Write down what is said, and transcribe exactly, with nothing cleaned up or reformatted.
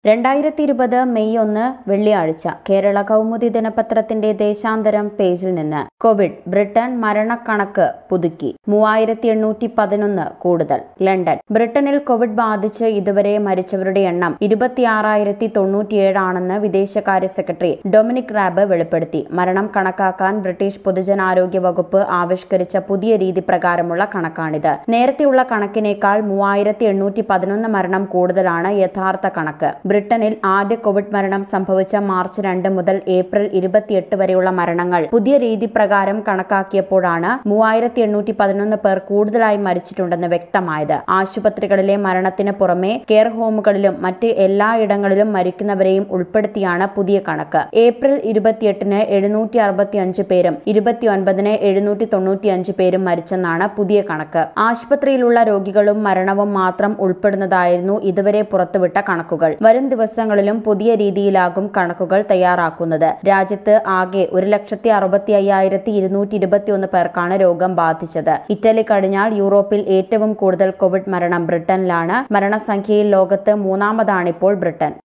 രണ്ടായിരത്തി ഇരുപത് മെയ് ഒന്ന് വെള്ളിയാഴ്ച കേരള കൗമുദി ദിനപത്രത്തിന്റെ ദേശാന്തരം പേജിൽ നിന്ന് കോവിഡ് ബ്രിട്ടൻ മരണക്കണക്ക് പുതുക്കി മൂവായിരത്തി എണ്ണൂറ്റി പതിനൊന്ന് കൂടുതൽ. ലണ്ടൻ ബ്രിട്ടനിൽ കോവിഡ് ബാധിച്ച് ഇതുവരെ മരിച്ചവരുടെ എണ്ണം ഇരുപത്തിയാറായിരത്തി തൊണ്ണൂറ്റിയേഴാണെന്ന് വിദേശകാര്യ സെക്രട്ടറി ഡൊമിനിക് റാബ് വെളിപ്പെടുത്തി. മരണം കണക്കാക്കാൻ ബ്രിട്ടീഷ് പൊതുജനാരോഗ്യ വകുപ്പ് ആവിഷ്കരിച്ച പുതിയ രീതി പ്രകാരമുള്ള കണക്കാണിത്. നേരത്തെയുള്ള കണക്കിനേക്കാൾ മൂവായിരത്തി എണ്ണൂറ്റി പതിനൊന്ന് മരണം കൂടുതലാണ് യഥാർത്ഥ കണക്ക്. ബ്രിട്ടനിൽ ആദ്യ കോവിഡ് മരണം സംഭവിച്ച മാർച്ച് രണ്ട് മുതൽ ഏപ്രിൽ ഇരുപത്തിയെട്ട് വരെയുള്ള മരണങ്ങൾ പുതിയ രീതി പ്രകാരം കണക്കാക്കിയപ്പോഴാണ് മൂവായിരത്തി എണ്ണൂറ്റി പതിനൊന്ന് പേർ കൂടുതലായി മരിച്ചിട്ടുണ്ടെന്ന് വ്യക്തമായത്. ആശുപത്രികളിലെ മരണത്തിന് പുറമെ കെയർ ഹോമുകളിലും മറ്റ് എല്ലായിടങ്ങളിലും മരിക്കുന്നവരെയും ഉൾപ്പെടുത്തിയാണ് പുതിയ കണക്ക്. ഏപ്രിൽ ഇരുപത്തിയെട്ടിന് എഴുന്നൂറ്റി അറുപത്തി അഞ്ച് പേരും ഇരുപത്തിയൊൻപതിന് എഴുന്നൂറ്റി തൊണ്ണൂറ്റിയഞ്ച് പേരും മരിച്ചെന്നാണ് പുതിയ കണക്ക്. ആശുപത്രിയിലുള്ള രോഗികളും മരണവും മാത്രം ഉൾപ്പെടുന്നതായിരുന്നു ഇതുവരെ പുറത്തുവിട്ട കണക്കുകൾ. വരും ദിവസങ്ങളിലും പുതിയ രീതിയിലാകും കണക്കുകൾ തയ്യാറാക്കുന്നത്. രാജ്യത്ത് ആകെ ഒരു ലക്ഷത്തി അറുപത്തി അയ്യായിരത്തി ഇരുന്നൂറ്റി ഇരുപത്തിയൊന്ന് പേർക്കാണ് രോഗം ബാധിച്ചത്. ഇറ്റലി കഴിഞ്ഞാൽ യൂറോപ്പിൽ ഏറ്റവും കൂടുതൽ കോവിഡ് മരണം ബ്രിട്ടനിലാണ്. മരണസംഖ്യയിൽ ലോകത്ത് മൂന്നാമതാണിപ്പോൾ ബ്രിട്ടൻ.